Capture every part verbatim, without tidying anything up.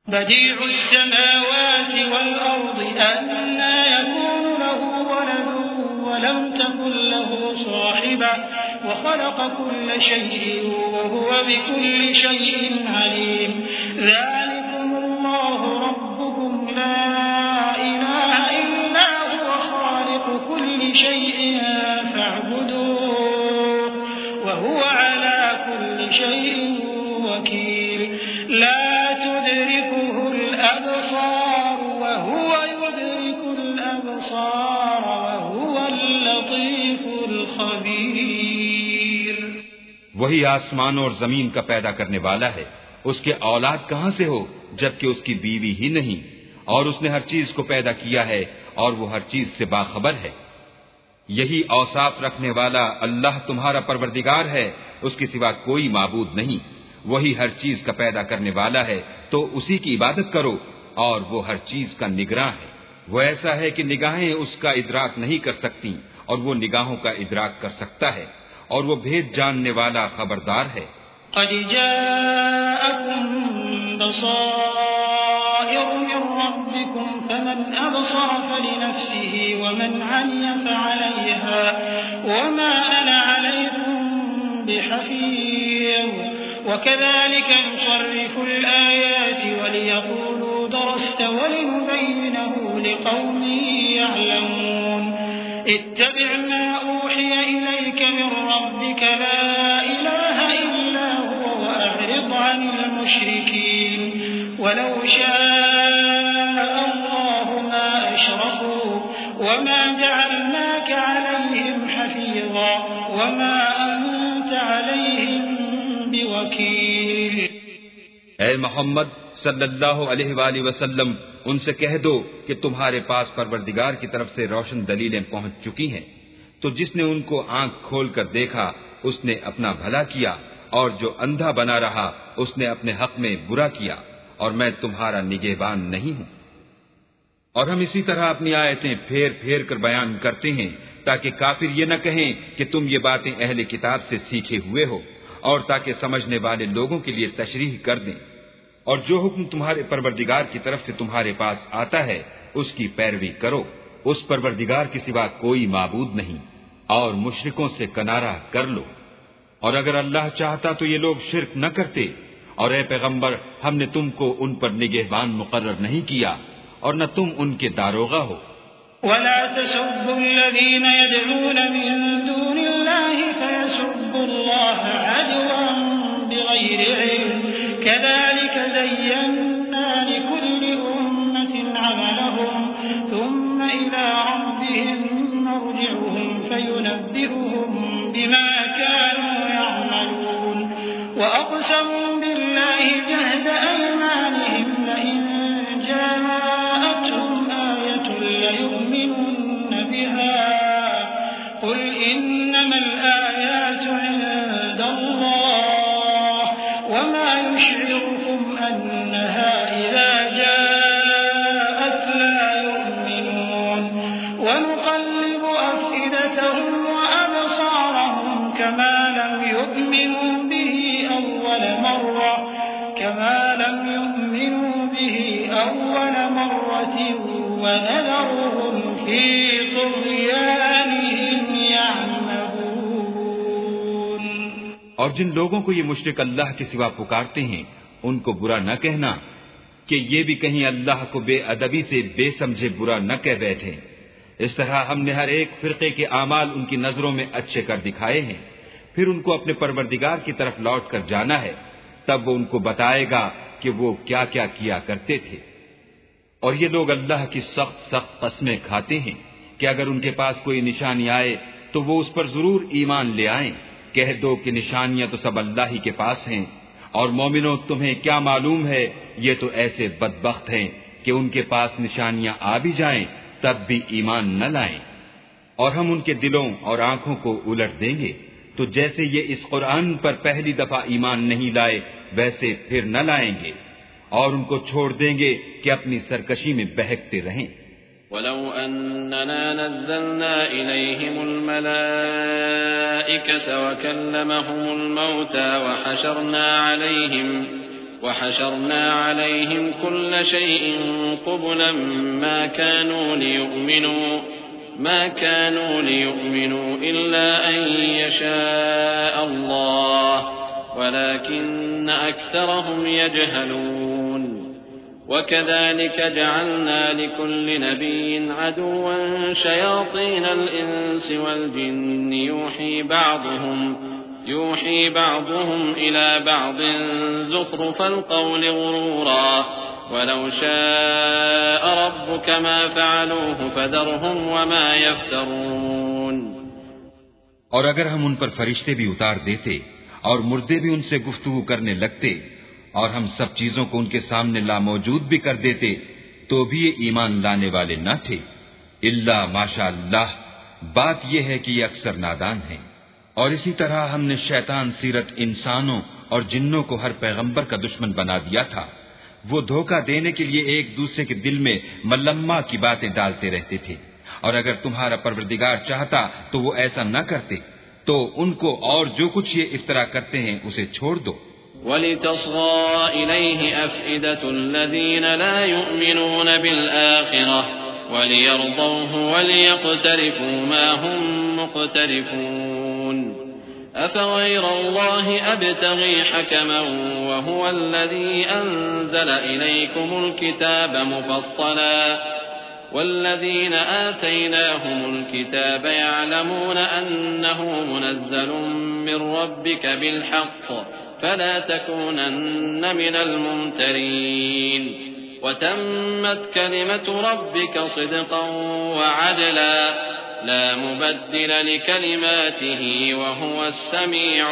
بديع السماوات والأرض أنى يكون له ولد ولم تكن له صاحبة وخلق كل شيء وهو بكل شيء عليم ذلكم الله ربكم لا إله إلا هو خالق كل شيء فاعبدوه وهو على كل شيء وكيل لا تدركه الأبصار وهو يدرك الأبصار وهو اللطيف الخبير۔ وہی آسمان اور زمین کا پیدا کرنے والا ہے، اس کے اولاد کہاں سے ہو جبکہ اس کی بیوی ہی نہیں، اور اس نے ہر چیز کو پیدا کیا ہے اور وہ ہر چیز سے باخبر ہے۔ یہی اوصاف رکھنے والا اللہ تمہارا پروردگار ہے، اس کے سوا کوئی معبود نہیں۔ وہی ہر چیز کا پیدا کرنے والا ہے تو اسی کی عبادت کرو، اور وہ ہر چیز کا نگراں ہے۔ وہ ایسا ہے کہ نگاہیں اس کا ادراک نہیں کر سکتی اور وہ نگاہوں کا ادراک کر سکتا ہے، اور وہ بھید جاننے والا خبردار ہے۔ قد جاءكم بصائر من ربكم فمن أبصر فلنفسه ومن عمي فعليها وما أنا عليكم بحفيظ وكذلك نصرف الآيات وليقولوا درست ولنبينه لقوم يعلمون اتبع ما أوحي إليك من ربك لا إله إلا هو وأعرض عن المشركين ولو شاء الله ما أشركوا وما جعلناك عليهم حفيظا وما أنت عليهم بوكيل۔ اے محمد صلی اللہ علیہ وآلہ وسلم، ان سے کہہ دو کہ تمہارے پاس پروردگار کی طرف سے روشن دلیلیں پہنچ چکی ہیں، تو جس نے ان کو آنکھ کھول کر دیکھا اس نے اپنا بھلا کیا، اور جو اندھا بنا رہا اس نے اپنے حق میں برا کیا، اور میں تمہارا نگہبان نہیں ہوں۔ اور ہم اسی طرح اپنی آیتیں پھیر پھیر کر بیان کرتے ہیں تاکہ کافر یہ نہ کہیں کہ تم یہ باتیں اہل کتاب سے سیکھے ہوئے ہو، اور تاکہ سمجھنے والے لوگوں کے لیے تشریح کر دیں۔ اور جو حکم تمہارے پروردگار کی طرف سے تمہارے پاس آتا ہے اس کی پیروی کرو، اس پروردگار کے سوا کوئی معبود نہیں، اور مشرکوں سے کنارہ کر لو۔ اور اگر اللہ چاہتا تو یہ لوگ شرک نہ کرتے، اور اے پیغمبر ہم نے تم کو ان پر نگہبان مقرر نہیں کیا اور نہ تم ان کے داروغہ ہو۔ ولا تسبوا الذين يدعون من دون الله فيسبوا الله عدوا بغير علم كذلك زينا لكل أمة عملهم ثم إلى ربهم مرجعهم فينبئهم بما كانوا يعملون وأقسموا بالله جهد أيمانهم لئن جاءتهم آية ليؤمنن بها قل إنما الآيات عند الله وما يشعركم أنها إذا جاءت لا يؤمنون ونقلب أفئدتهم وأبصارهم كما لم يؤمنوا به أول مرة كما لم يؤمنوا به أول مرة ونذرهم في طغيانهم يعمهون۔ اور جن لوگوں کو یہ مشرک اللہ کے سوا پکارتے ہیں ان کو برا نہ کہنا کہ یہ بھی کہیں اللہ کو بے ادبی سے بے سمجھے برا نہ کہہ بیٹھے۔ اس طرح ہم نے ہر ایک فرقے کے اعمال ان کی نظروں میں اچھے کر دکھائے ہیں، پھر ان کو اپنے پروردگار کی طرف لوٹ کر جانا ہے، تب وہ ان کو بتائے گا کہ وہ کیا کیا کیا کرتے تھے۔ اور یہ لوگ اللہ کی سخت سخت قسمیں کھاتے ہیں کہ اگر ان کے پاس کوئی نشانی آئے تو وہ اس پر ضرور ایمان لے آئیں۔ کہہ دو کہ نشانیاں تو سب اللہ ہی کے پاس ہیں، اور مومنوں تمہیں کیا معلوم ہے یہ تو ایسے بدبخت ہیں کہ ان کے پاس نشانیاں آ بھی جائیں تب بھی ایمان نہ لائیں۔ اور ہم ان کے دلوں اور آنکھوں کو الٹ دیں گے، تو جیسے یہ اس قرآن پر پہلی دفعہ ایمان نہیں لائے ویسے پھر نہ لائیں گے، اور ان کو چھوڑ دیں گے کہ اپنی سرکشی میں بہکتے رہیں۔ وَلَوْ أَنَّنَا نَزَّلْنَا إِلَيْهِمُ الْمَلَائِكَةَ وَكَلَّمَهُمُ الْمَوْتَى وَحَشَرْنَا عَلَيْهِمْ وحشرنا عليهم كل شيء قبلا ما كانوا ليؤمنوا ما كانوا ليؤمنوا إلا أن يشاء الله ولكن أكثرهم يجهلون وكذلك جعلنا لكل نبي عدوا شياطين الإنس والجن يوحي بعضهم يوحي بعضهم إلى بعض زخرف القول غرورا ولو شاء ربك ما فعلوه فذرهم وما يفترون۔ اور اگر ہم ان پر فرشتے بھی اتار دیتے اور مردے بھی ان سے گفتگو کرنے لگتے اور ہم سب چیزوں کو ان کے سامنے لاموجود بھی کر دیتے تو بھی یہ ایمان لانے والے نہ تھے الا ماشاء اللہ۔ بات یہ ہے کہ یہ اکثر نادان ہیں۔ اور اسی طرح ہم نے شیطان سیرت انسانوں اور جنوں کو ہر پیغمبر کا دشمن بنا دیا تھا۔ وہ دھوکہ دینے کے لیے ایک دوسرے کے دل میں ملمہ کی باتیں ڈالتے رہتے تھے، اور اگر تمہارا پروردگار چاہتا تو وہ ایسا نہ کرتے، تو ان کو اور جو کچھ یہ افطرا کرتے ہیں اسے چھوڑ دو۔ وَلِتَصْغَىٰ إِلَيْهِ أَفْئِدَةُ الَّذِينَ لَا يُؤْمِنُونَ بِالْآخِرَةِ وَلِيَرْضَوْهُ وَلِيَقْتَرِفُوا مَا هُمْ مُقْتَرِفُونَ أَفَغَيْرَ اللَّهِ أَبْتَغِي حَكَمًا وَهُوَ الَّذِي أَنزَلَ إِلَيْكُمُ الْكِتَابَ مُفَصَّلًا وَالَّذِينَ آتَيْنَاهُمُ الْكِتَابَ يَعْلَمُونَ أَنَّهُ مُنَزَّلٌ مِّن رَّبِّكَ بِالْحَقِّ فلا تكونن من الممترين وتمت كلمة ربك صدقا وعدلا لا مبدل لكلماته وهو السميع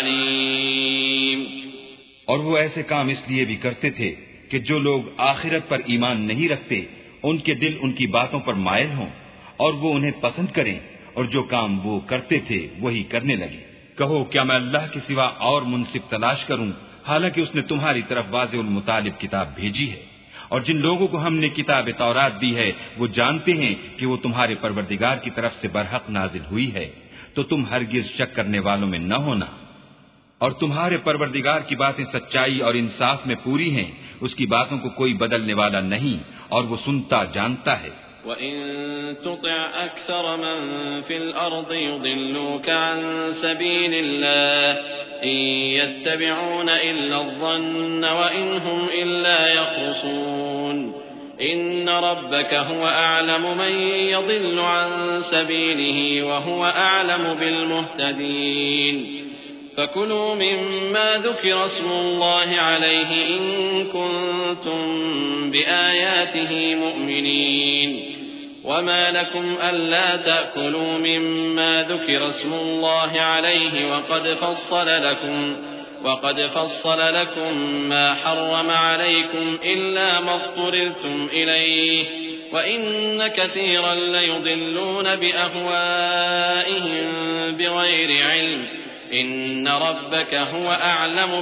العليم۔ اور وہ ایسے کام اس لیے بھی کرتے تھے کہ جو لوگ آخرت پر ایمان نہیں رکھتے ان کے دل ان کی باتوں پر مائل ہوں اور وہ انہیں پسند کریں، اور جو کام وہ کرتے تھے وہی کرنے لگے۔ کہو کیا میں اللہ کے سوا اور منصف تلاش کروں، حالانکہ اس نے تمہاری طرف واضح المطالب کتاب بھیجی ہے۔ اور جن لوگوں کو ہم نے کتاب تورات دی ہے وہ جانتے ہیں کہ وہ تمہارے پروردگار کی طرف سے برحق نازل ہوئی ہے، تو تم ہرگز شک کرنے والوں میں نہ ہونا۔ اور تمہارے پروردگار کی باتیں سچائی اور انصاف میں پوری ہیں، اس کی باتوں کو کوئی بدلنے والا نہیں، اور وہ سنتا جانتا ہے۔ وَإِن تُطِعْ أَكْثَرَ مَن فِي الْأَرْضِ يُضِلُّوكَ عَن سَبِيلِ اللَّهِ إِن يَتَّبِعُونَ إِلَّا الظَّنَّ وَإِنْ هُمْ إِلَّا يَخْرُصُونَ إِنَّ رَبَّكَ هُوَ أَعْلَمُ مَن يَضِلُّ عَن سَبِيلِهِ وَهُوَ أَعْلَمُ بِالْمُهْتَدِينَ فَكُلُوا مِمَّا ذُكِرَ اسْمُ اللَّهِ عَلَيْهِ إِن كُنتُم بِآيَاتِهِ مُؤْمِنِينَ وما لكم ألا تأكلوا مما ذكر اسم الله عليه وقد فصل لكم وقد فصل لكم ما حرم عليكم إلا ما اضطررتم إليه وإن كثيرا ليضلون بأهوائهم بغير علم إن ربك هو أعلم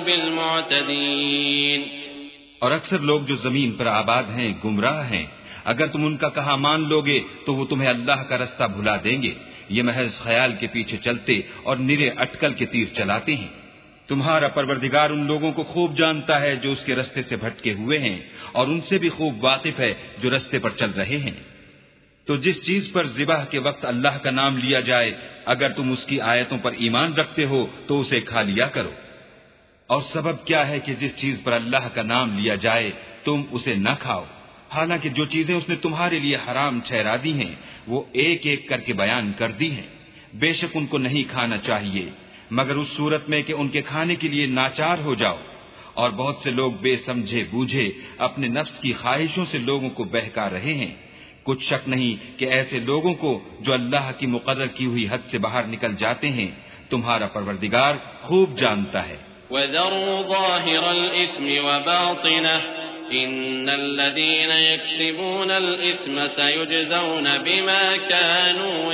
بالمعتدين۔ اور اکثر لوگ جو زمین پر آباد ہیں گمراہ ہیں، اگر تم ان کا کہا مان لوگے تو وہ تمہیں اللہ کا رستہ بھلا دیں گے۔ یہ محض خیال کے پیچھے چلتے اور نرے اٹکل کے تیر چلاتے ہیں۔ تمہارا پروردگار ان لوگوں کو خوب جانتا ہے جو اس کے رستے سے بھٹکے ہوئے ہیں، اور ان سے بھی خوب واقف ہے جو رستے پر چل رہے ہیں۔ تو جس چیز پر ذبح کے وقت اللہ کا نام لیا جائے، اگر تم اس کی آیتوں پر ایمان رکھتے ہو تو اسے کھا لیا کرو۔ اور سبب کیا ہے کہ جس چیز پر اللہ کا نام لیا جائے تم اسے نہ کھاؤ، حالانکہ جو چیزیں اس نے تمہارے لیے حرام ٹھہرا دی ہیں وہ ایک ایک کر کے بیان کر دی ہیں۔ بے شک ان کو نہیں کھانا چاہیے مگر اس صورت میں کہ ان کے کھانے کے لیے ناچار ہو جاؤ، اور بہت سے لوگ بے سمجھے بوجھے اپنے نفس کی خواہشوں سے لوگوں کو بہکا رہے ہیں۔ کچھ شک نہیں کہ ایسے لوگوں کو جو اللہ کی مقرر کی ہوئی حد سے باہر نکل جاتے ہیں تمہارا پروردگار خوب جانتا ہے۔ وَذَرُوا ظَاهِرَ الْإِثْمِ وَبَاطِنَهُ إِنَّ الَّذِينَ يَكْسِبُونَ الْإِثْمَ سَيُجْزَوْنَ بِمَا كَانُوا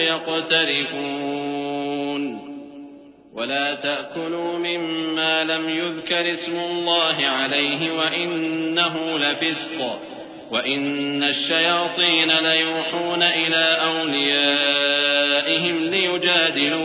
يَقْتَرِفُونَ وَلَا تَأْكُلُوا مِمَّا لَمْ يُذْكَرِ اسْمُ اللَّهِ عَلَيْهِ وَإِنَّهُ لَفِسْقٌ وَإِنَّ الشَّيَاطِينَ لَيُوحُونَ إِلَى أَوْلِيَائِهِمْ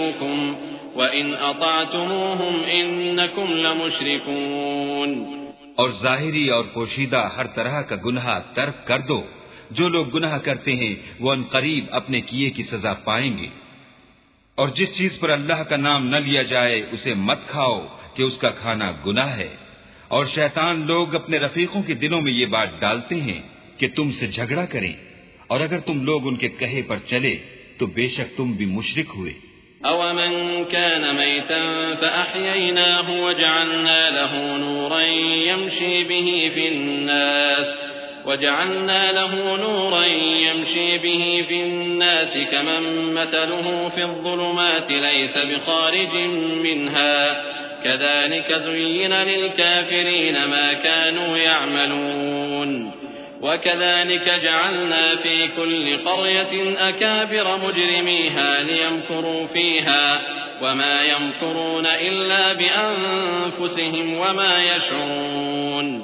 لِيُجَادِلُوكُمْ وَإِنْ أَطَعْتُمُوهُمْ إِنَّكُمْ لَمُشْرِكُونَ اور ظاہری اور پوشیدہ ہر طرح کا گناہ ترک کر دو. جو لوگ گناہ کرتے ہیں وہ ان قریب اپنے کیے کی سزا پائیں گے. اور جس چیز پر اللہ کا نام نہ لیا جائے اسے مت کھاؤ کہ اس کا کھانا گناہ ہے. اور شیطان لوگ اپنے رفیقوں کے دلوں میں یہ بات ڈالتے ہیں کہ تم سے جھگڑا کریں، اور اگر تم لوگ ان کے کہے پر چلے تو بے شک تم بھی مشرک ہوئے. أَوَمَنْ كَانَ مَيْتًا فَأَحْيَيْنَاهُ وَجَعَلْنَا لَهُ نُورًا يَمْشِي بِهِ فِي النَّاسِ وَجَعَلْنَا لَهُ نُورًا يَمْشِي بِهِ فِي النَّاسِ كَمَن مَّثَلُهُ فِي الظُّلُمَاتِ لَيْسَ بِخَارِجٍ مِّنْهَا كَذَلِكَ زُيِّنَ لِلْكَافِرِينَ مَا كَانُوا يَعْمَلُونَ وَكَذَلِكَ جَعَلْنَا فِي كُلِّ قَرْيَةٍ أَكَابِرَ مُجْرِمِيهَا لِيَمْكُرُوا فِيهَا وَمَا يَمْكُرُونَ إِلَّا بِأَنفُسِهِمْ وَمَا يَشْعُرُونَ.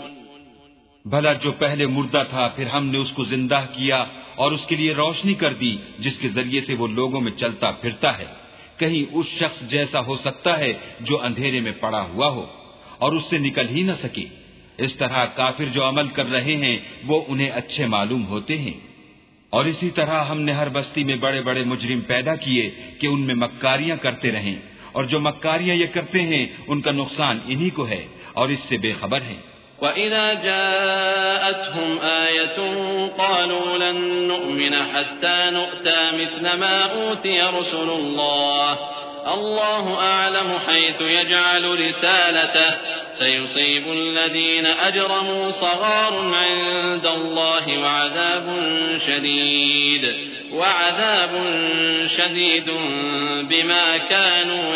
بھلا جو پہلے مردہ تھا پھر ہم نے اس کو زندہ کیا اور اس کے لیے روشنی کر دی جس کے ذریعے سے وہ لوگوں میں چلتا پھرتا ہے. کہیں اس شخص جیسا ہو سکتا ہے جو اندھیرے میں پڑا ہوا ہو اور اس سے نکل ہی نہ سکے. اس طرح کافر جو عمل کر رہے ہیں وہ انہیں اچھے معلوم ہوتے ہیں. اور اسی طرح ہم نے ہر بستی میں بڑے بڑے مجرم پیدا کیے کہ ان میں مکاریاں کرتے رہیں، اور جو مکاریاں یہ کرتے ہیں ان کا نقصان انہی کو ہے اور اس سے بے خبر ہیں. وَإِذَا جَاءَتْهُمْ آيَةٌ قَالُوا لَن نُّؤْمِنَ حَتَّى نُؤْتَىٰ مِثْلَ مَا أُوتِيَ رُسُلُ اللَّهِ اللَّهُ أَعْلَمُ حَيْثُ يَجْعَلُ رِسَالَتَهُ سَيُصِيبُ الَّذِينَ أَجْرَمُوا صَغَارٌ عِندَ اللَّهِ وَعَذَابٌ شَدِيدٌ وَعَذَابٌ شَدِيدٌ بِمَا كَانُوا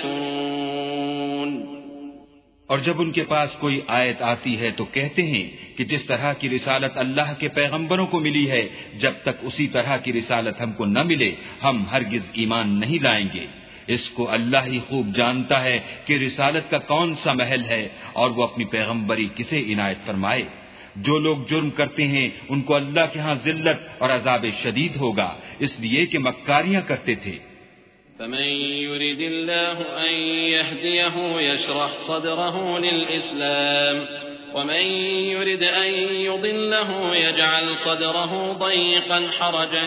يَمْكُرُونَ. اور جب ان کے پاس کوئی آیت آتی ہے تو کہتے ہیں کہ جس طرح کی رسالت اللہ کے پیغمبروں کو ملی ہے جب تک اسی طرح کی رسالت ہم کو نہ ملے ہم ہرگز ایمان نہیں لائیں گے. اس کو اللہ ہی خوب جانتا ہے کہ رسالت کا کون سا محل ہے اور وہ اپنی پیغمبری کسے عنایت فرمائے. جو لوگ جرم کرتے ہیں ان کو اللہ کے ہاں ذلت اور عذاب شدید ہوگا اس لیے کہ مکاریاں کرتے تھے. فمن يرد الله أن يهديه يشرح صدره للإسلام ومن يرد أن يضله يجعل صدره ضيقا حرجا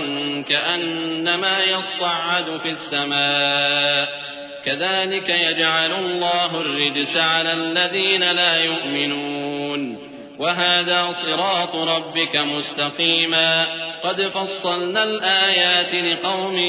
كأنما يصعد في السماء كذلك يجعل الله الرجس على الذين لا يؤمنون وهذا صراط ربك مستقيما قد فصلنا الآيات لقوم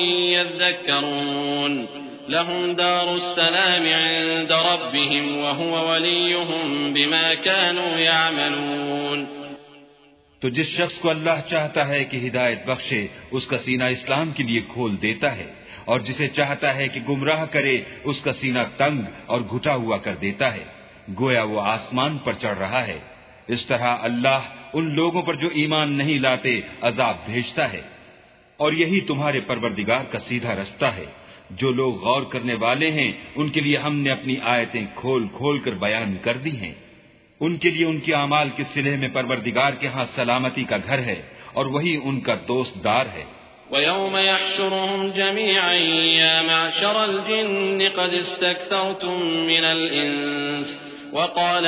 يذكرون لهم دار السلام عند ربهم وهو وليهم بما كانوا يعملون. تو جس شخص کو اللہ چاہتا ہے کہ ہدایت بخشے اس کا سینہ اسلام کے لیے کھول دیتا ہے، اور جسے چاہتا ہے کہ گمراہ کرے اس کا سینہ تنگ اور گھٹا ہوا کر دیتا ہے، گویا وہ آسمان پر چڑھ رہا ہے. اس طرح اللہ ان لوگوں پر جو ایمان نہیں لاتے عذاب بھیجتا ہے. اور یہی تمہارے پروردگار کا سیدھا رستہ ہے. جو لوگ غور کرنے والے ہیں ان کے لیے ہم نے اپنی آیتیں کھول کھول کر بیان کر دی ہیں. ان کے لیے ان کے اعمال کے صلح میں پروردگار کے ہاں سلامتی کا گھر ہے اور وہی ان کا دوست دار ہے. وَيَوْمَ يَحْشُرُهُمْ جَمِيعًا يَا مَعْشَرَ الْجِنِّ قَدِ اسْتَكْثَرْتُم مِّنَ الْإِنسِ وقال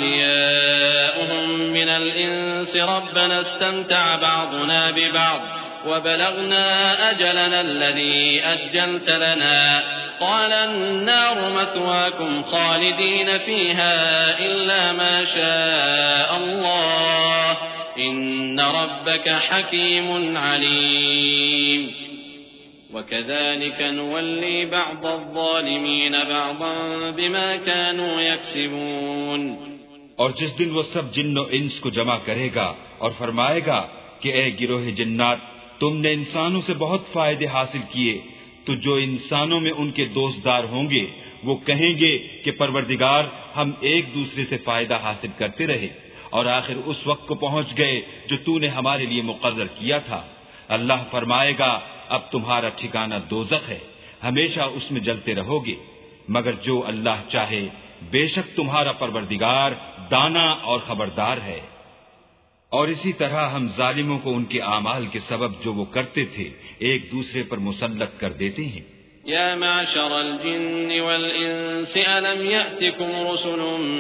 أولياؤهم من الإنس ربنا استمتع بعضنا ببعض وبلغنا أجلنا الذي أجلت لنا قال النار مثواكم خالدين فيها إلا ما شاء الله إن ربك حكيم عليم. وَكَذَلِكَ نُوَلِّي بَعْضَ الظَّالِمِينَ بَعْضًا بِمَا كَانُوا يَكْسِبُونَ. اور جس دن وہ سب جن و انس کو جمع کرے گا اور فرمائے گا کہ اے گروہ جنات تم نے انسانوں سے بہت فائدے حاصل کیے، تو جو انسانوں میں ان کے دوستدار ہوں گے وہ کہیں گے کہ پروردگار ہم ایک دوسرے سے فائدہ حاصل کرتے رہے اور آخر اس وقت کو پہنچ گئے جو تو نے ہمارے لیے مقرر کیا تھا. اللہ فرمائے گا اب تمہارا ٹھکانہ دوزخ ہے، ہمیشہ اس میں جلتے رہو گے، مگر جو اللہ چاہے بے شک تمہارا پروردگار دانا اور خبردار ہے. اور اسی طرح ہم ظالموں کو ان کے اعمال کے سبب جو وہ کرتے تھے ایک دوسرے پر مسلط کر دیتے ہیں. يا معشر الجن والإنس ألم يأتكم رسل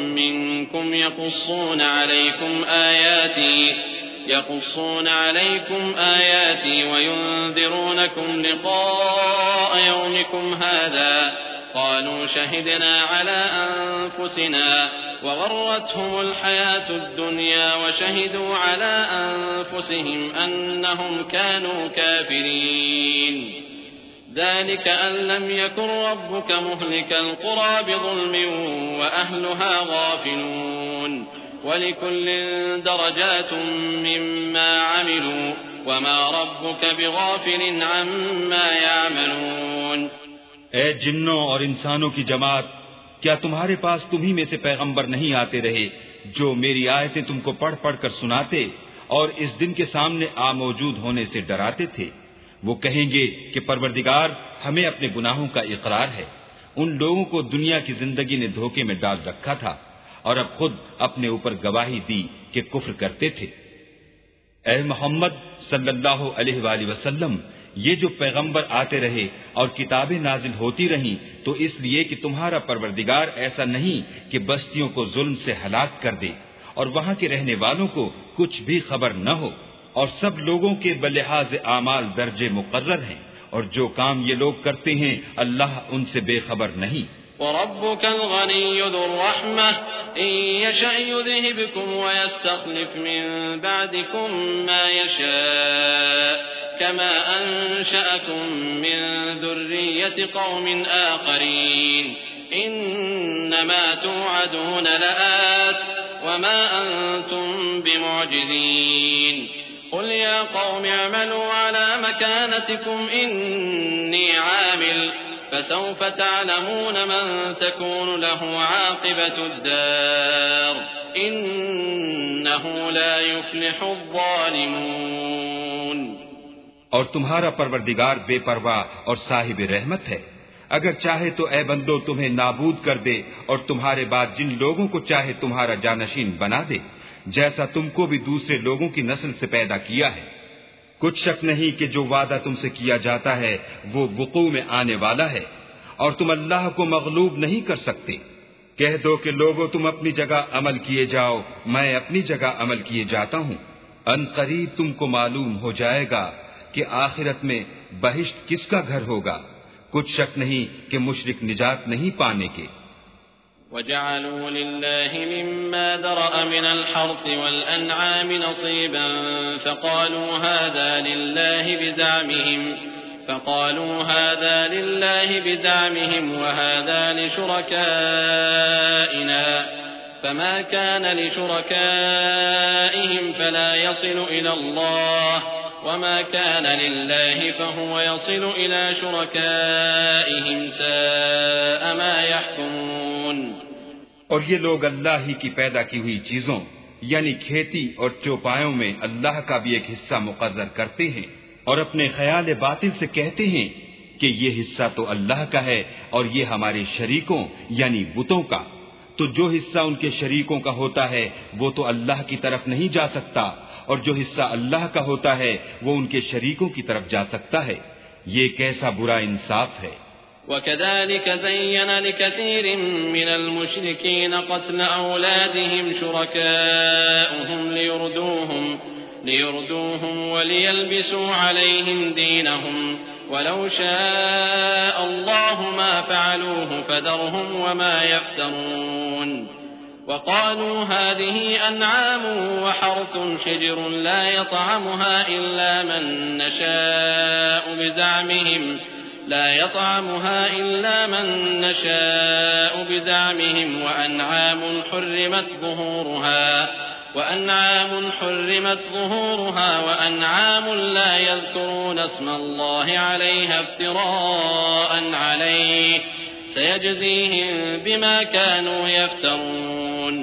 منكم يقصون عليكم آياتي يقصون عليكم آياتي وينذرونكم لقاء يومكم هذا قالوا شهدنا على أنفسنا وغرتهم الحياة الدنيا وشهدوا على أنفسهم أنهم كانوا كافرين ذلك أن لم يكن ربك مهلك القرى بظلم وأهلها غافلون ولكل درجات مما عملوا وما ربك بغافل عما يعملون. اے جنوں اور انسانوں کی جماعت، کیا تمہارے پاس تمہیں میں سے پیغمبر نہیں آتے رہے جو میری آیتیں تم کو پڑھ پڑھ کر سناتے اور اس دن کے سامنے آ موجود ہونے سے ڈراتے تھے؟ وہ کہیں گے کہ پروردگار ہمیں اپنے گناہوں کا اقرار ہے، ان لوگوں کو دنیا کی زندگی نے دھوکے میں ڈال رکھا تھا اور اب خود اپنے اوپر گواہی دی کہ کفر کرتے تھے۔ اے محمد صلی اللہ علیہ وآلہ وسلم، یہ جو پیغمبر آتے رہے اور کتابیں نازل ہوتی رہیں تو اس لیے کہ تمہارا پروردگار ایسا نہیں کہ بستیوں کو ظلم سے ہلاک کر دے اور وہاں کے رہنے والوں کو کچھ بھی خبر نہ ہو، اور سب لوگوں کے بلحاظ اعمال درجے مقرر ہیں، اور جو کام یہ لوگ کرتے ہیں اللہ ان سے بے خبر نہیں۔ وَرَبُّكَ الْغَنِيُّ ذُو الرَّحْمَةِ إِن يَشَأْ يُذْهِبْكُمْ وَيَسْتَخْلِفْ مِن بَعْدِكُم مَّا يَشَاءُ كَمَا أَنشَأَكُم مِّن ذُرِّيَّةِ قَوْمٍ آخَرِينَ إِنَّمَا تُوعَدُونَ لَآتٍ وَمَا أَنتُم بِمُعْجِزِينَ قُلْ يَا قَوْمِ اعْمَلُوا عَلَى مَكَانَتِكُمْ إِنِّي عَامِلٌ فسوف تعلمون من تكون له عاقبة الدار إنه لا يفلح الظالمون۔ اور تمہارا پروردگار بے پرواہ اور صاحب رحمت ہے، اگر چاہے تو اے بندو تمہیں نابود کر دے اور تمہارے بعد جن لوگوں کو چاہے تمہارا جانشین بنا دے، جیسا تم کو بھی دوسرے لوگوں کی نسل سے پیدا کیا ہے۔ کچھ شک نہیں کہ جو وعدہ تم سے کیا جاتا ہے وہ وقوع میں آنے والا ہے، اور تم اللہ کو مغلوب نہیں کر سکتے۔ کہہ دو کہ لوگوں تم اپنی جگہ عمل کیے جاؤ، میں اپنی جگہ عمل کیے جاتا ہوں۔ ان قریب تم کو معلوم ہو جائے گا کہ آخرت میں بہشت کس کا گھر ہوگا۔ کچھ شک نہیں کہ مشرک نجات نہیں پانے کے۔ وَجَعَلُوا لِلَّهِ مِمَّا ذَرَأَ مِنَ الْحَرْثِ وَالْأَنْعَامِ نَصِيبًا فَقَالُوا هَذَا لِلَّهِ بِزَعْمِهِمْ فَقَالُوا هَذَا لِلَّهِ بِزَعْمِهِمْ وَهَذَا لِشُرَكَائِنَا فَمَا كَانَ لِشُرَكَائِهِمْ فَلَا يَصِلُ إِلَى اللَّهِ وَمَا كَانَ لِلَّهِ فَهُوَ يَصِلُ إِلَى شُرَكَائِهِمْ سَاءَ مَا يَحْكُمُونَ۔ اور یہ لوگ اللہ ہی کی پیدا کی ہوئی چیزوں یعنی کھیتی اور چوپایوں میں اللہ کا بھی ایک حصہ مقرر کرتے ہیں اور اپنے خیال باطل سے کہتے ہیں کہ یہ حصہ تو اللہ کا ہے اور یہ ہمارے شریکوں یعنی بتوں کا، تو جو حصہ ان کے شریکوں کا ہوتا ہے وہ تو اللہ کی طرف نہیں جا سکتا، اور جو حصہ اللہ کا ہوتا ہے وہ ان کے شریکوں کی طرف جا سکتا ہے۔ یہ کیسا برا انصاف ہے۔ وَكَذَلِكَ زَيَّنَ لِكَثِيرٍ مِّنَ الْمُشْرِكِينَ قَتْلَ أَوْلَادِهِمْ شُرَكَاؤُهُمْ لِيُرْدُوهُمْ لِيُرْدُوهُمْ وَلِيَلْبِسُوا عَلَيْهِمْ دِينَهُمْ وَلَوْ شَاءَ اللَّهُ مَا فَعَلُوهُ فَذَرْهُمْ وَمَا يَفْتَرُونَ وَقَالُوا هَٰذِهِ أَنْعَامٌ وَحَرْثٌ حِجْرٌ لَّا يَطْعَمُهَا إِلَّا مَن نَّشَاءُ بِزَعْمِهِمْ لا يطعمها إلا من نشاء بزعمهم وأنعام حرمت ظهورها وأنعام حرمت ظهورها وأنعام لا يذكرون اسم الله عليها افتراء عليه سيجزيهم بما كانوا يفترون۔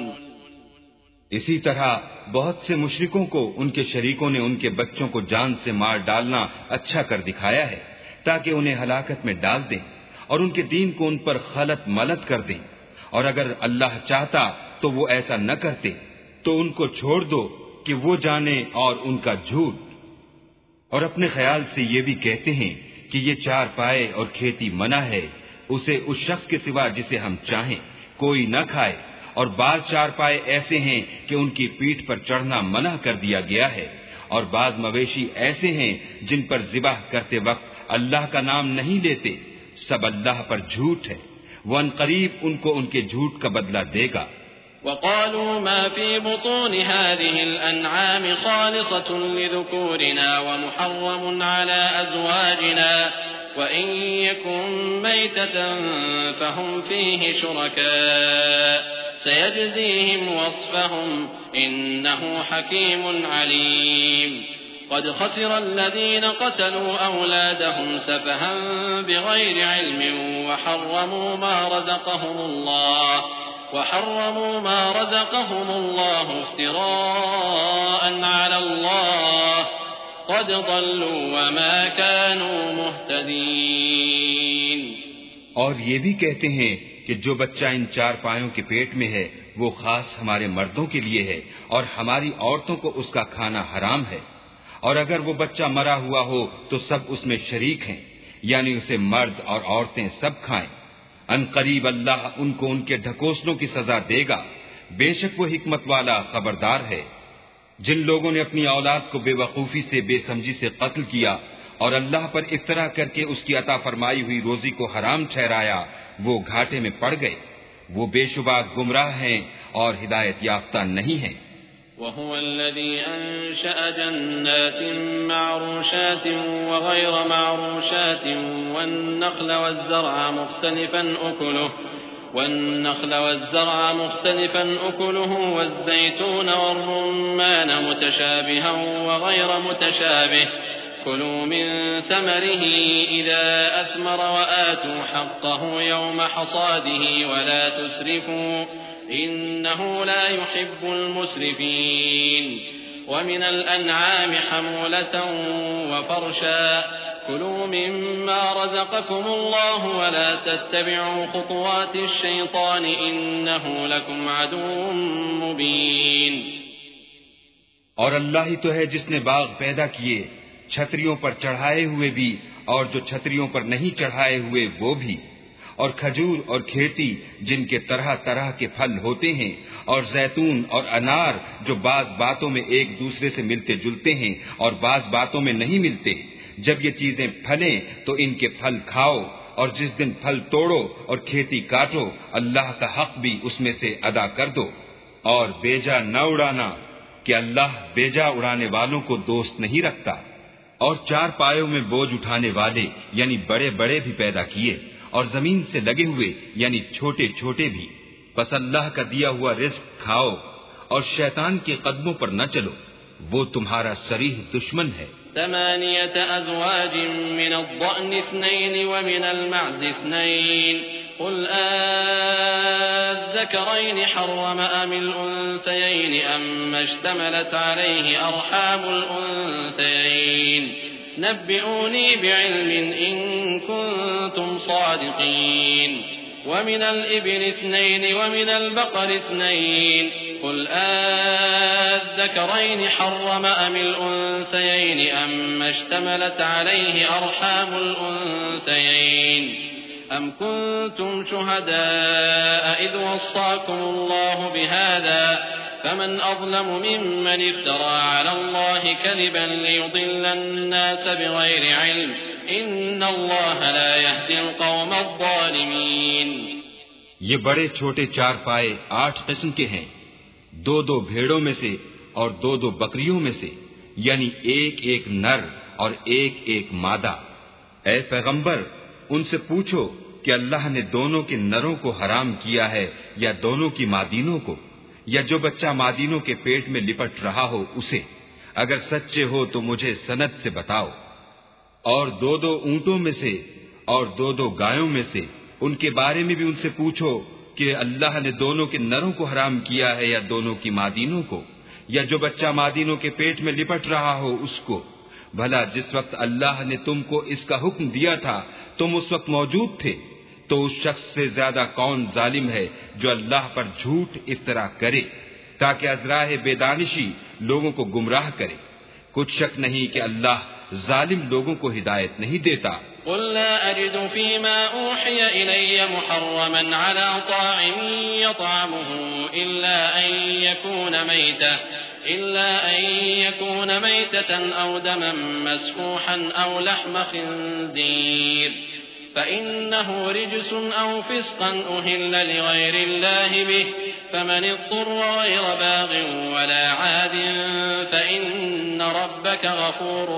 اسی طرح بہت سے مشرکوں کو ان کے شریکوں نے ان کے بچوں کو جان سے مار ڈالنا اچھا کر دکھایا ہے تاکہ انہیں ہلاکت میں ڈال دیں اور ان کے دین کو ان پر خلط ملط کر دیں، اور اگر اللہ چاہتا تو وہ ایسا نہ کرتے، تو ان کو چھوڑ دو کہ کہ وہ جانے اور ان کا جھوٹ، اور اپنے خیال سے یہ بھی کہتے ہیں کہ یہ چار پائے اور کھیتی منع ہے اسے اس شخص کے سوا جسے ہم چاہیں کوئی نہ کھائے، اور بعض چار پائے ایسے ہیں کہ ان کی پیٹھ پر چڑھنا منع کر دیا گیا ہے، اور بعض مویشی ایسے ہیں جن پر ذبح کرتے وقت اللہ کا نام نہیں لیتے، سب اللہ پر جھوٹ ہے، وہ عنقریب ان کو ان کے جھوٹ کا بدلہ دے گا۔ وقالوا ما في بطون هذه الأنعام خالصة لذكورنا ومحرم على أزواجنا وإن يكن ميتة فهم فيه شركاء سيجزيهم وصفهم إنه حكيم عليم قد خسر الذين قتلوا أولادهم سفها بغير علم وحرموا ما رزقهم الله وحرموا ما رزقهم الله افتراء على الله قد ضلوا وما كانوا مهتدين۔ اور یہ بھی کہتے ہیں کہ جو بچہ ان چار پایوں کے پیٹ میں ہے وہ خاص ہمارے مردوں کے لیے ہے اور ہماری عورتوں کو اس کا کھانا حرام ہے، اور اگر وہ بچہ مرا ہوا ہو تو سب اس میں شریک ہیں، یعنی اسے مرد اور عورتیں سب کھائیں۔ ان قریب اللہ ان کو ان کے ڈھکوسلوں کی سزا دے گا، بے شک وہ حکمت والا خبردار ہے۔ جن لوگوں نے اپنی اولاد کو بے وقوفی سے بے سمجھی سے قتل کیا اور اللہ پر افطرا کر کے اس کی عطا فرمائی ہوئی روزی کو حرام ٹھہرایا وہ گھاٹے میں پڑ گئے، وہ بے شبہ گمراہ ہیں اور ہدایت یافتہ نہیں ہیں۔ وهو الذي أنشأ جنات معروشات وغير معروشات والنخل والزرع مختلفا أكله والنخل والزرع مختلفا أكله والزيتون والرمان متشابها وغير متشابه كلوا من ثمره إذا أثمر وآتوا حقه يوم حصاده ولا تسرفوا إنه لا يحب المسرفين ومن الأنعام حمولة وفرشا كلوا مما رزقكم الله ولا تتبعوا خطوات الشيطان إنه لكم عدو مبين۔ اور اللہ ہی تو ہے جس نے باغ پیدا کیے، چھتریوں پر چڑھائے ہوئے بھی اور جو چھتریوں پر نہیں چڑھائے ہوئے وہ بھی، اور کھجور اور کھیتی جن کے طرح طرح کے پھل ہوتے ہیں، اور زیتون اور انار جو بعض باتوں میں ایک دوسرے سے ملتے جلتے ہیں اور بعض باتوں میں نہیں ملتے۔ جب یہ چیزیں پھلیں تو ان کے پھل کھاؤ، اور جس دن پھل توڑو اور کھیتی کاٹو اللہ کا حق بھی اس میں سے ادا کر دو، اور بیجا نہ اڑانا کہ اللہ بیجا اڑانے والوں کو دوست نہیں رکھتا۔ اور چار پایوں میں بوجھ اٹھانے والے یعنی بڑے بڑے بھی پیدا کیے، اور زمین سے لگے ہوئے یعنی چھوٹے چھوٹے بھی، بس اللہ کا دیا ہوا رزق کھاؤ اور شیطان کے قدموں پر نہ چلو، وہ تمہارا صریح دشمن ہے۔ ثمانية أزواج من الضأن اثنين ومن المعز اثنين قل آذكرين حرم أم الأنثيين أما اشتملت عليه أرحام الأنثيين نبئوني بعلم إن كنتم صادقين ومن الإبل اثنين ومن البقر اثنين قل آذكرين حرم أم الأنثيين أما اشتملت عليه أرحام الأنثيين أم كنتم شهداء إذ وصاكم الله بهذا فمن أظلم ممن افترى على الله كذبا ليضل الناس بغير علم إن الله لا يهدي القوم الظالمين۔ یہ بڑے چھوٹے چار پائے آٹھ قسم کے ہیں، دو دو بھیڑوں میں سے اور دو دو بکریوں میں سے، یعنی ایک ایک نر اور ایک ایک مادہ۔ اے پیغمبر ان سے پوچھو کہ اللہ نے دونوں کے نروں کو حرام کیا ہے یا دونوں کی مادینوں کو، یا جو بچہ مادینوں کے پیٹ میں لپٹ رہا ہو اسے، اگر سچے ہو تو مجھے سند سے بتاؤ۔ اور دو دو اونٹوں میں سے اور دو دو گایوں میں سے، ان کے بارے میں بھی ان سے پوچھو کہ اللہ نے دونوں کے نروں کو حرام کیا ہے یا دونوں کی مادینوں کو، یا جو بچہ مادینوں کے پیٹ میں لپٹ رہا ہو اس کو۔ بھلا جس وقت اللہ نے تم کو اس کا حکم دیا تھا تم اس وقت موجود تھے، تو اس شخص سے زیادہ کون ظالم ہے جو اللہ پر جھوٹ افترا کرے تاکہ ازراہ بے دانشی لوگوں کو گمراہ کرے۔ کچھ شک نہیں کہ اللہ ظالم لوگوں کو ہدایت نہیں دیتا۔ قل لا أجد فيما أوحي إلي محرما على طاعم يطعمه إلا أن يكون ميتة إلا أن يكون ميتة أو دما مسفوحا أو لحم خنزير فإنه رجس أو فسقا أهل لغير الله به فمن اضطر غير باغ ولا عاد فإن ربك غفور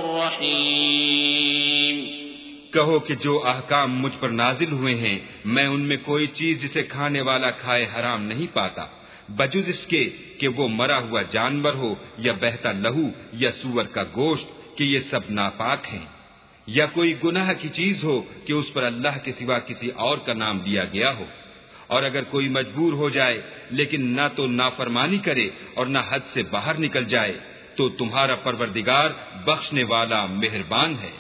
رحيم. کہو کہ جو احکام مجھ پر نازل ہوئے ہیں میں ان میں کوئی چیز جسے کھانے والا کھائے حرام نہیں پاتا بجز اس کے کہ وہ مرا ہوا جانور ہو یا بہتا لہو یا سور کا گوشت کہ یہ سب ناپاک ہیں، یا کوئی گناہ کی چیز ہو کہ اس پر اللہ کے سوا کسی اور کا نام لیا گیا ہو. اور اگر کوئی مجبور ہو جائے لیکن نہ تو نافرمانی کرے اور نہ حد سے باہر نکل جائے تو تمہارا پروردگار بخشنے والا مہربان ہے.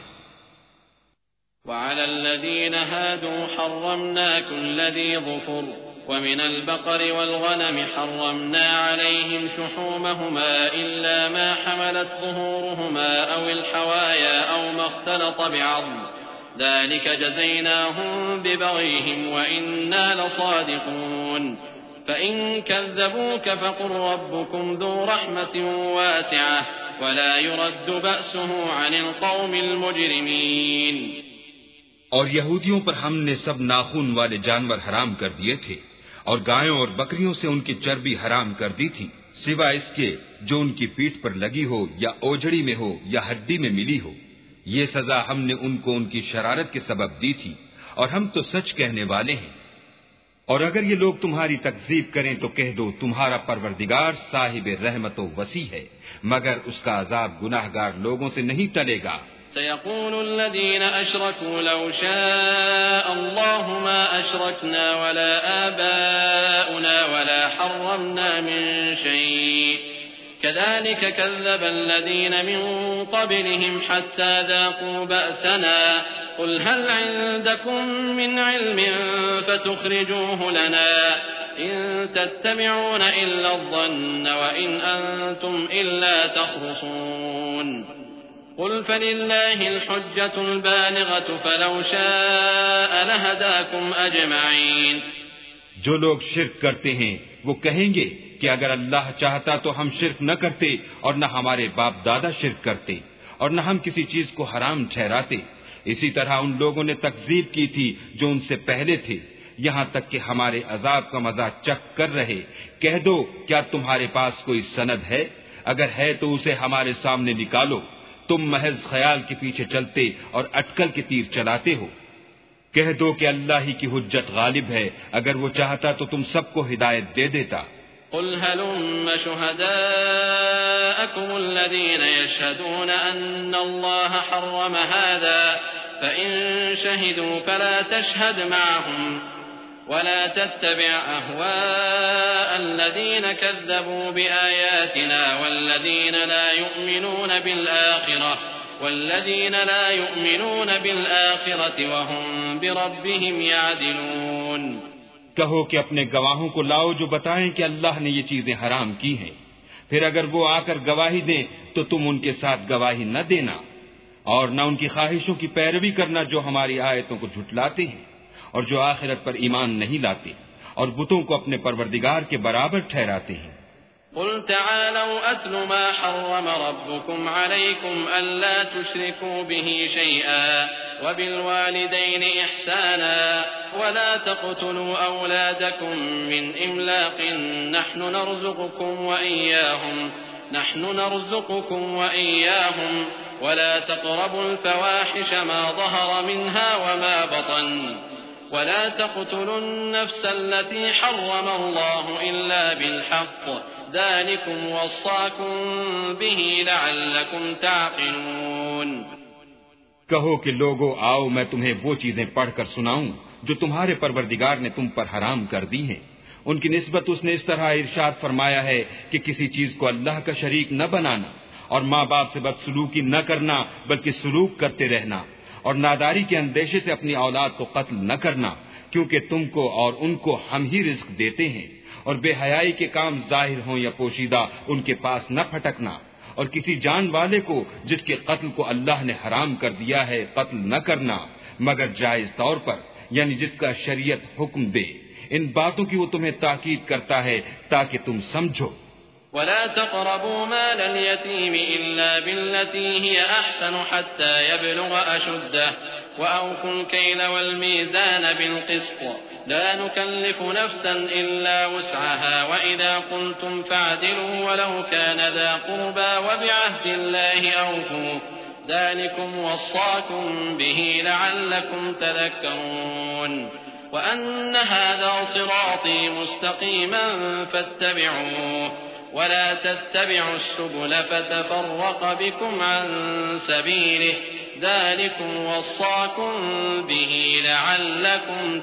وعلى الذين هادوا حرمنا كل ذي ظفر ومن البقر والغنم حرمنا عليهم شحومهما إلا ما حملت ظهورهما أو الحوايا أو ما اختلط بعظم ذلك جزيناهم ببغيهم وإنا لصادقون. فإن كذبوك فقل ربكم ذو رحمة واسعة ولا يرد بأسه عن القوم المجرمين. اور یہودیوں پر ہم نے سب ناخون والے جانور حرام کر دیے تھے اور گایوں اور بکریوں سے ان کی چربی حرام کر دی تھی سوائے اس کے جو ان کی پیٹھ پر لگی ہو یا اوجڑی میں ہو یا ہڈی میں ملی ہو. یہ سزا ہم نے ان کو ان کی شرارت کے سبب دی تھی اور ہم تو سچ کہنے والے ہیں. اور اگر یہ لوگ تمہاری تکذیب کریں تو کہہ دو تمہارا پروردگار صاحب رحمت و وسیع ہے مگر اس کا عذاب گناہگار لوگوں سے نہیں ٹلے گا. سيقول الذين أشركوا لو شاء الله ما أشركنا ولا آباؤنا ولا حرمنا من شيء كذلك كذب الذين من قبلهم حتى ذاقوا بأسنا قل هل عندكم من علم فتخرجوه لنا إن تتبعون إلا الظن وإن أنتم إلا تخرصون. قل فلله الحجة البالغة فلو شاء لهداكم أجمعين. جو لوگ شرک کرتے ہیں وہ کہیں گے کہ اگر اللہ چاہتا تو ہم شرک نہ کرتے اور نہ ہمارے باپ دادا شرک کرتے اور نہ ہم کسی چیز کو حرام ٹھہراتے. اسی طرح ان لوگوں نے تکذیب کی تھی جو ان سے پہلے تھے یہاں تک کہ ہمارے عذاب کا مزہ چکھ کر رہے. کہہ دو کیا تمہارے پاس کوئی سند ہے؟ اگر ہے تو اسے ہمارے سامنے نکالو. تم محض خیال کے پیچھے چلتے اور اٹکل کے تیر چلاتے ہو. کہہ دو کہ اللہ ہی کی حجت غالب ہے اگر وہ چاہتا تو تم سب کو ہدایت دے دیتا. قل هلم شهداءكم الذين يشهدون أن الله حرم هذا فإن شهدوا فلا تشهد معهم ولا تتبع أهواء الذين كذبوا بآياتنا والذين لا يؤمنون بالآخرة والذين لا يؤمنون بالآخرة وهم بربهم يعدلون. کہو کہ اپنے گواہوں کو لاؤ جو بتائیں کہ اللہ نے یہ چیزیں حرام کی ہیں. پھر اگر وہ آ کر گواہی دیں تو تم ان کے ساتھ گواہی نہ دینا اور نہ ان کی خواہشوں کی پیروی کرنا جو ہماری آیتوں کو جھٹلاتے ہیں اور جو آخرت پر ایمان نہیں لاتے اور بتوں کو اپنے پروردگار کے برابر ٹھہراتے ہیں. قل تعالوا أتل ما حرم ربكم عليكم ألا تشركوا به شيئا وبالوالدين إحسانا ولا تقتلوا أولادكم من إملاق نحن نرزقكم وإياهم نحن نرزقكم وإياهم ولا تقربوا الفواحش ما ظهر منها وما بطن ولا تقتلوا النفس التي حرم الله إلا بالحق ذلكم وصاكم به لعلكم تعقلون. کہو کہ لوگو آؤ میں تمہیں وہ چیزیں پڑھ کر سناؤں جو تمہارے پروردگار نے تم پر حرام کر دی ہیں. ان کی نسبت اس نے اس طرح ارشاد فرمایا ہے کہ کسی چیز کو اللہ کا شریک نہ بنانا اور ماں باپ سے بدسلوکی نہ کرنا بلکہ سلوک کرتے رہنا اور ناداری کے اندیشے سے اپنی اولاد کو قتل نہ کرنا کیونکہ تم کو اور ان کو ہم ہی رزق دیتے ہیں. اور بے حیائی کے کام ظاہر ہوں یا پوشیدہ ان کے پاس نہ پھٹکنا اور کسی جان والے کو جس کے قتل کو اللہ نے حرام کر دیا ہے قتل نہ کرنا مگر جائز طور پر، یعنی جس کا شریعت حکم دے۔ ان باتوں کی وہ تمہیں تاکید کرتا ہے تاکہ تم سمجھو۔ ولا تقربوا مال اليتيم إلا بالتي هي أحسن حتى يبلغ أشده وأوفوا الكيل والميزان بالقسط لا نكلف نفسا إلا وسعها وإذا قلتم فاعدلوا ولو كان ذا قربى وبعهد الله أوفوا ذلكم وصاكم به لعلكم تذكرون وأن هذا صراطي مستقيما فاتبعوه ولا تتبعوا السبل فتفرق بكم عن سبيله ذلكم وصاكم به لعلكم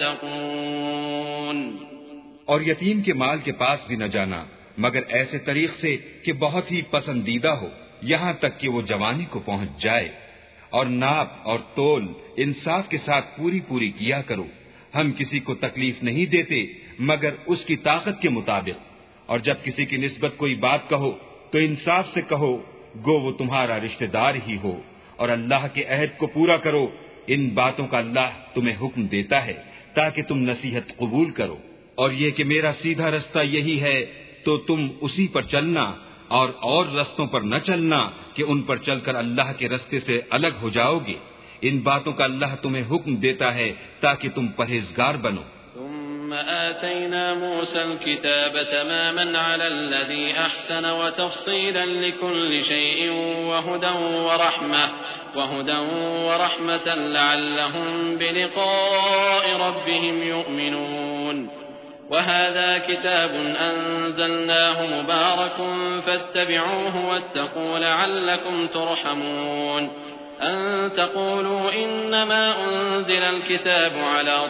تتقون۔ اور یتیم کے مال کے پاس بھی نہ جانا مگر ایسے طریق سے کہ بہت ہی پسندیدہ ہو، یہاں تک کہ وہ جوانی کو پہنچ جائے، اور ناپ اور تول انصاف کے ساتھ پوری پوری کیا کرو۔ ہم کسی کو تکلیف نہیں دیتے مگر اس کی طاقت کے مطابق، اور جب کسی کی نسبت کوئی بات کہو تو انصاف سے کہو، گو وہ تمہارا رشتہ دار ہی ہو، اور اللہ کے عہد کو پورا کرو۔ ان باتوں کا اللہ تمہیں حکم دیتا ہے تاکہ تم نصیحت قبول کرو، اور یہ کہ میرا سیدھا رستہ یہی ہے تو تم اسی پر چلنا، اور اور رستوں پر نہ چلنا کہ ان پر چل کر اللہ کے رستے سے الگ ہو جاؤ گے۔ ان باتوں کا اللہ تمہیں حکم دیتا ہے تاکہ تم پرہیزگار بنو۔ ثم آتينا موسى الكتاب تماما على الذي أحسن وتفصيلا لكل شيء وهدى ورحمة وهدى ورحمة لعلهم بلقاء ربهم يؤمنون وهذا كتاب أنزلناه مبارك فاتبعوه واتقوا لعلكم ترحمون أن تقولوا إنما أنزل الكتاب على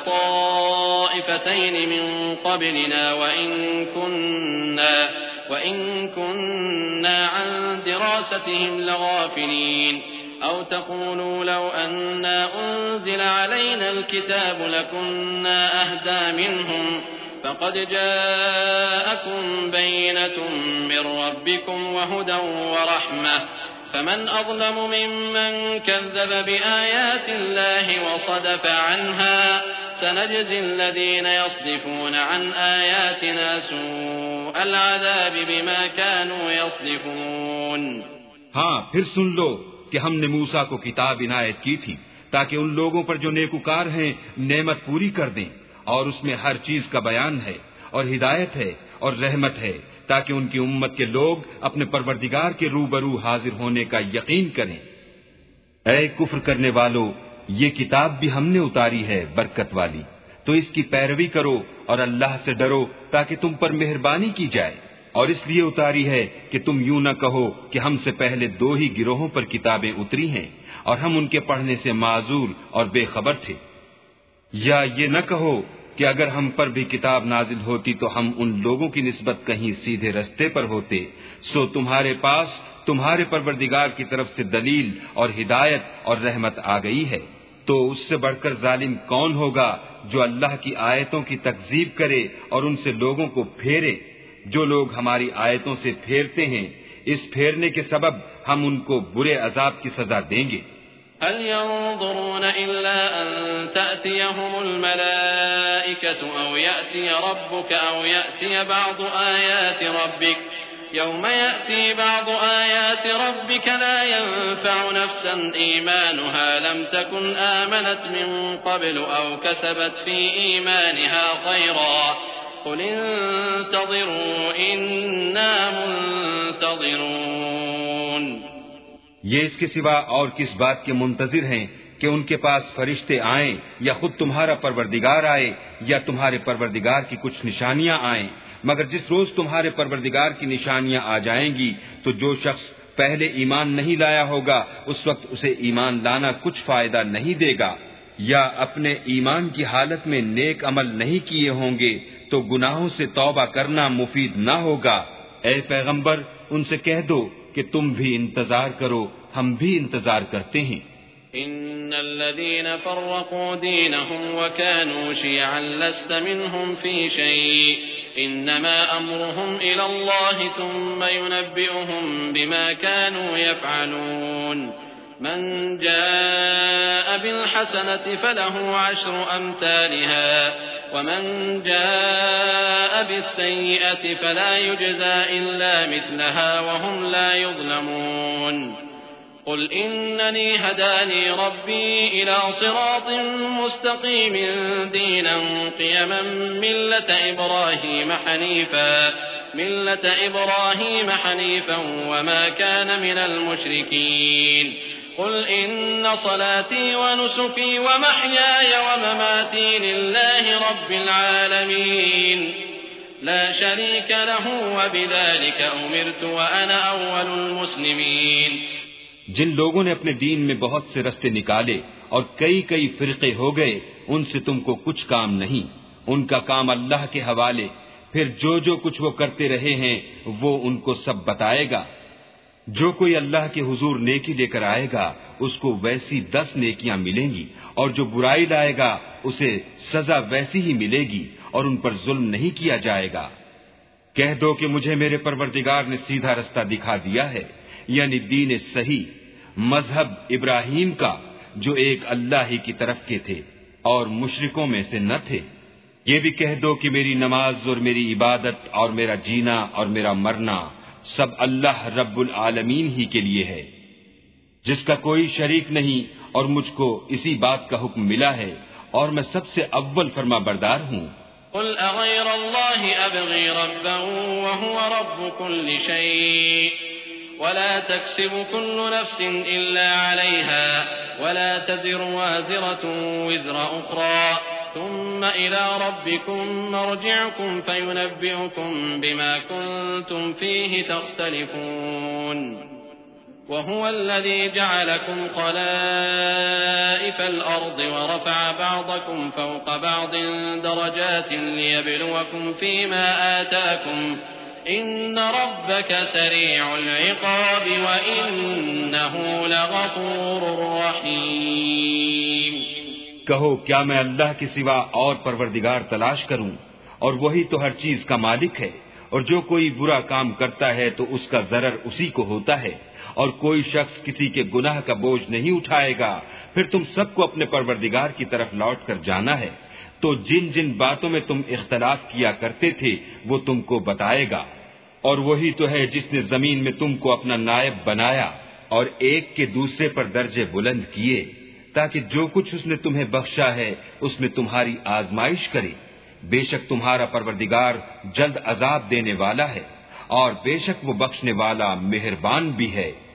طائفتين من قبلنا وإن كنا, وإن كنا عن دراستهم لغافلين أو تقولوا لو أنا أنزل علينا الكتاب لكنا أهدى منهم فقد جاءكم بينة من ربكم وهدى ورحمة فمن أظلم ممن كذب بآيات الله وصدف عنها سنجزي الذين يصدفون عن آياتنا سوء العذاب بما كانوا يصدفون۔ ہاں پھر سن لو کہ ہم نے موسیٰ کو کتاب عنایت کی تھی تاکہ ان لوگوں پر جو نیکوکار ہیں نعمت پوری کر دیں، اور اس میں ہر چیز کا بیان ہے اور ہدایت ہے اور رحمت ہے تاکہ ان کی امت کے لوگ اپنے پروردگار کے روبرو حاضر ہونے کا یقین کریں۔ اے کفر کرنے والو، یہ کتاب بھی ہم نے اتاری ہے برکت والی، تو اس کی پیروی کرو اور اللہ سے ڈرو تاکہ تم پر مہربانی کی جائے، اور اس لیے اتاری ہے کہ تم یوں نہ کہو کہ ہم سے پہلے دو ہی گروہوں پر کتابیں اتری ہیں اور ہم ان کے پڑھنے سے معذور اور بے خبر تھے، یا یہ نہ کہو کہ اگر ہم پر بھی کتاب نازل ہوتی تو ہم ان لوگوں کی نسبت کہیں سیدھے رستے پر ہوتے، سو تمہارے پاس تمہارے پروردگار کی طرف سے دلیل اور ہدایت اور رحمت آ گئی ہے، تو اس سے بڑھ کر ظالم کون ہوگا جو اللہ کی آیتوں کی تکذیب کرے اور ان سے لوگوں کو پھیرے۔ جو لوگ ہماری آیتوں سے پھیرتے ہیں، اس پھیرنے کے سبب ہم ان کو برے عذاب کی سزا دیں گے۔ هل ينظرون إلا أن تأتيهم الملائكة أو يأتي ربك أو يأتي بعض آيات ربك يوم يأتي بعض آيات ربك لا ينفع نفسا إيمانها لم تكن آمنت من قبل أو كسبت في إيمانها خيرا قل انتظروا إنا منتظرون۔ یہ اس کے سوا اور کس بات کے منتظر ہیں کہ ان کے پاس فرشتے آئیں یا خود تمہارا پروردگار آئے یا تمہارے پروردگار کی کچھ نشانیاں آئیں، مگر جس روز تمہارے پروردگار کی نشانیاں آ جائیں گی تو جو شخص پہلے ایمان نہیں لایا ہوگا اس وقت اسے ایمان لانا کچھ فائدہ نہیں دے گا، یا اپنے ایمان کی حالت میں نیک عمل نہیں کیے ہوں گے تو گناہوں سے توبہ کرنا مفید نہ ہوگا۔ اے پیغمبر ان سے کہہ دو کہ تم بھی انتظار کرو، ہم بھی انتظار کرتے ہیں۔ ان الذين فرقوا دينهم وكانوا شيعا لست منهم في شيء انما امرهم الى الله ثم ينبئهم بما كانوا يفعلون من جاء بالحسنة فله عشر أمثالها ومن جاء بالسيئة فلا يجزى إلا مثلها وهم لا يظلمون قل إنني هداني ربي إلى صراط مستقيم دينا قيما ملة إبراهيم حنيفا ملة إبراهيم حنيفا وما كان من المشركين قل إن صلاتي ونسكي ومحياي ومماتي لله رب العالمين لا شريك له وبذلك أمرت وأنا أول المسلمين. جن لوگوں نے اپنے دین میں بہت سے رستے نکالے اور کئی کئی فرقے ہو گئے ان سے تم کو کچھ کام نہیں، ان کا کام اللہ کے حوالے، پھر جو جو کچھ وہ کرتے رہے ہیں وہ ان کو سب بتائے گا. جو کوئی اللہ کے حضور نیکی لے کر آئے گا اس کو ویسی دس نیکیاں ملیں گی، اور جو برائی لائے گا اسے سزا ویسی ہی ملے گی اور ان پر ظلم نہیں کیا جائے گا. کہہ دو کہ مجھے میرے پروردگار نے سیدھا رستہ دکھا دیا ہے، یعنی دین صحیح، مذہب ابراہیم کا جو ایک اللہ ہی کی طرف کے تھے اور مشرکوں میں سے نہ تھے. یہ بھی کہہ دو کہ میری نماز اور میری عبادت اور میرا جینا اور میرا مرنا سب اللہ رب العالمین ہی کے لیے ہے، جس کا کوئی شریک نہیں، اور مجھ کو اسی بات کا حکم ملا ہے اور میں سب سے اول فرما بردار ہوں. قل اغیر اللہ ابغی ربا وهو رب كل شيء ولا تكسب كل نفس إلا عليها ولا تزر وازرة وزر أخرى ثم إلى ربكم مرجعكم فينبئكم بما كنتم فيه تختلفون وهو الذي جعلكم خلائف الأرض ورفع بعضكم فوق بعض درجات ليبلوكم فيما آتاكم إن ربك سريع العقاب وإنه لغفور رحيم. کہو کیا میں اللہ کے سوا اور پروردگار تلاش کروں، اور وہی تو ہر چیز کا مالک ہے، اور جو کوئی برا کام کرتا ہے تو اس کا ضرر اسی کو ہوتا ہے، اور کوئی شخص کسی کے گناہ کا بوجھ نہیں اٹھائے گا. پھر تم سب کو اپنے پروردگار کی طرف لوٹ کر جانا ہے، تو جن جن باتوں میں تم اختلاف کیا کرتے تھے وہ تم کو بتائے گا. اور وہی تو ہے جس نے زمین میں تم کو اپنا نائب بنایا اور ایک کے دوسرے پر درجے بلند کیے، تاکہ جو کچھ اس نے تمہیں بخشا ہے اس میں تمہاری آزمائش کرے. بے شک تمہارا پروردگار جلد عذاب دینے والا ہے، اور بے شک وہ بخشنے والا مہربان بھی ہے.